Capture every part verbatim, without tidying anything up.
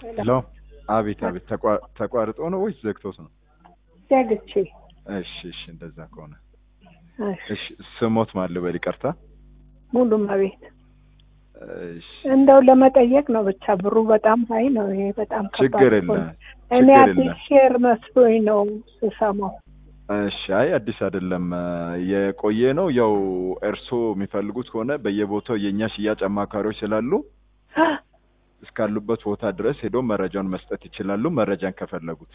ሄሎ አቤት አቤት ተቋርጦ ነው ወይስ ዘግቶት ነው? ዘግቼ። እሺ እሺ እንደዛ ከሆነ እሺ ስሞት ማለት በል ይቅርታ። ሙሉም አቤት። እሺ እንደው ለመጠየቅ ነው ብቻ ብሩ በጣም ሃይ ነው። ይሄ በጣም ከባድ ችግር የለም እኔ አዲስ ሼር መስሎኝ ነው ስሰማው። እሺ አይ አዲስ አይደለም የቆየ ነው። ያው እርሶ የሚፈልጉት ሆነ በየቦታው የኛ ሽያጭ አማካሪዎች ስላሉ እስካሉበት ቦታ ድረስ ሄዶ መረጃውን መስጠት ይችላሉ። መረጃን ከፈለጉት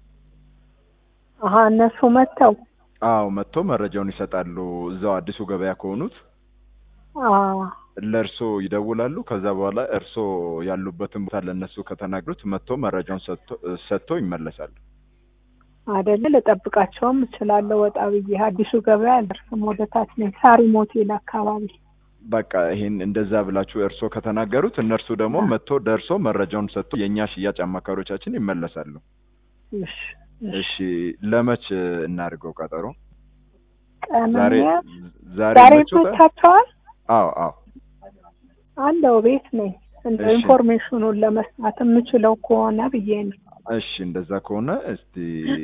አሃ እነሱ መተው አዎ መጥቶ መረጃውን ይሰጣሉ። እዛው አዲሱ ገበያ ከሆኑት አዎ ለርሶ ይደውላሉ። ከዛ በኋላ እርሶ ያሉበትን ቦታ ለነሱ ከተናገሩት መጥቶ መረጃውን ሰጥቶ ሰጥቶ ይመለሳሉ። አይደለ ለጠብቃቸውም እችላለሁ። ወጣ ብዬ አዲሱ ገበያ አልደርስም። ወደ ታች ነኝ ሳሪ ሞቴል አካባቢ። በቃ ይሄን እንደዛ ብላችሁ እርሶ ከተናገሩት እነርሱ ደግሞ መጥቶ ደርሶ መረጃውን ሰጥቶ የኛ ሽያጭ አማካሪዎቻችን ይመለሳሉ። እሺ እሺ ለመች እናርገው ቀጠሮ? ዛሬ ዛሬ ዛሬ ብቻቸዋል? አዎ አዎ አለው ቤት ነኝ። እንደ ኢንፎርሜሽኑን ለመስማት የምችለው ከሆነ ብዬ ነው። እሺ እንደዛ ከሆነ እስቲ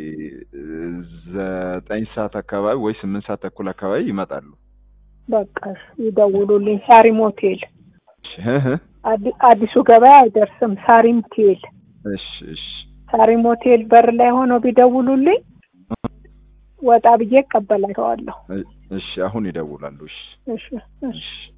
ዘጠኝ ሰዓት አካባቢ ወይ ስምንት ሰዓት ተኩል አካባቢ ይመጣሉ። በቃ ይደውሉልኝ። ሳሪ ሞቴል እህ አዲሱ ገበያ አይደርስም። ሳሪ ሞቴል እሺ እሺ ሳሪ ሞቴል በር ላይ ሆነው ቢደውሉልኝ ወጣ ብዬ እቀበላቸዋለሁ። እሺ አሁን ይደውላሉ። እሺ እሺ እሺ